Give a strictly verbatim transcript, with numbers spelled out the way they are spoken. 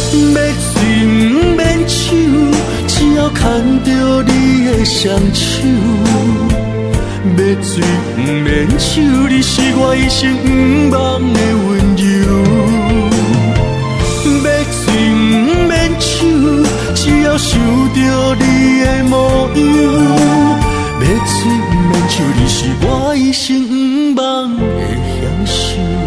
要水不免手，只要牵着你的双手。要水不免手，你是我一生不忘的温柔。要水不免手，只要想着你的模样。要水不免手，你是我一生不忘的享受。